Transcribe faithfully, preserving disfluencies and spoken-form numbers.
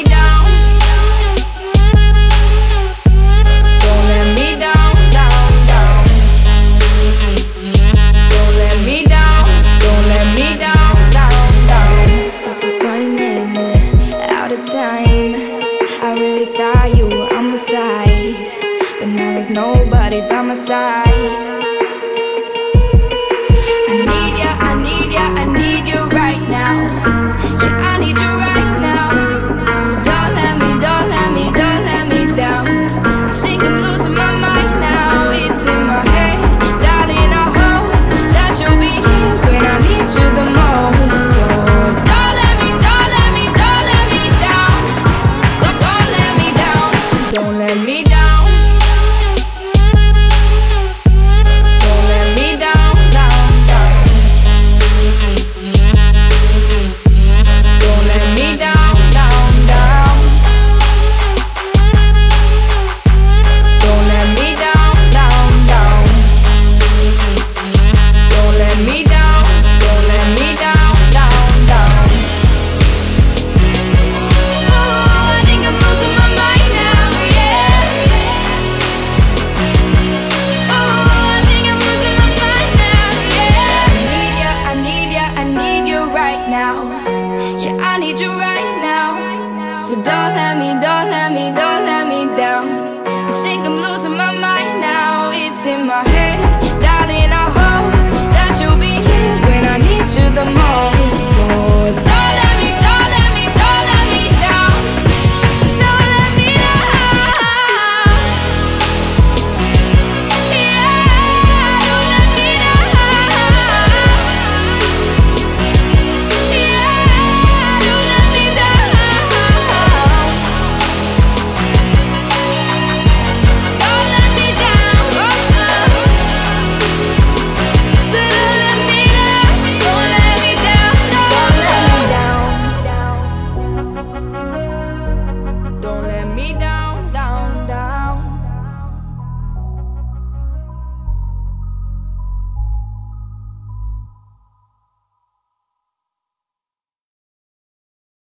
down. Don't let me down, down, down. Don't let me down, don't let me down, down, down. Running out of time. I really thought you were on my side, but now there's nobody by my side. I need ya, I need ya, I need you right now. Yeah, I need you right now. So don't let me, don't let me, don't let me down. I think I'm losing my mind now. It's in my head, darling, I hope that you'll be here when I need you the most. So don't let me, don't let me, don't let me down. Don't, don't let me down. Don't let me down. Don't let me down, down, down. Don't let me down, down, down. Don't let me down, down, down. Don't let me down, don't let me down, down, down. Oh, I think I'm losing my mind now, yeah. Oh, I think I'm losing my mind now, yeah. I need ya, I need ya, I need you right now. Yeah, I need you right now. So don't let me, don't let me, don't let me down. I think I'm losing my mind now. It's in my head, darling, I hope that you'll be here when I need you the most. So